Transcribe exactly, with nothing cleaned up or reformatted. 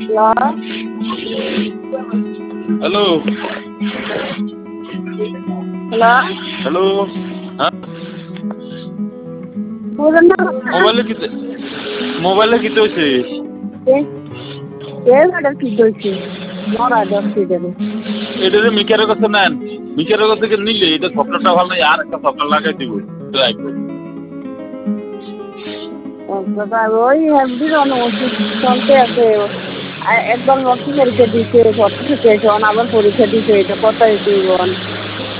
hello hello hello হ্যাঁ বলুন না মোবাইলে কিতে মোবাইলে কিতে হয়েছে এ ম্যাডাম কি বলছি মরা দশটি দেবে এটা যে মিকারের কাছে নেন মিকারের কাছ থেকে নিলে এটা সফটওয়্যারটা ভালো নয় আর একটা সফটওয়্যার লাগাই দিব ওই এমডির অনুমতি চলতে আছে একবার ভর্তি পরীক্ষা দিচ্ছে ভর্তি থেকে আবার পরীক্ষা দিচ্ছে এটা কথা দিতে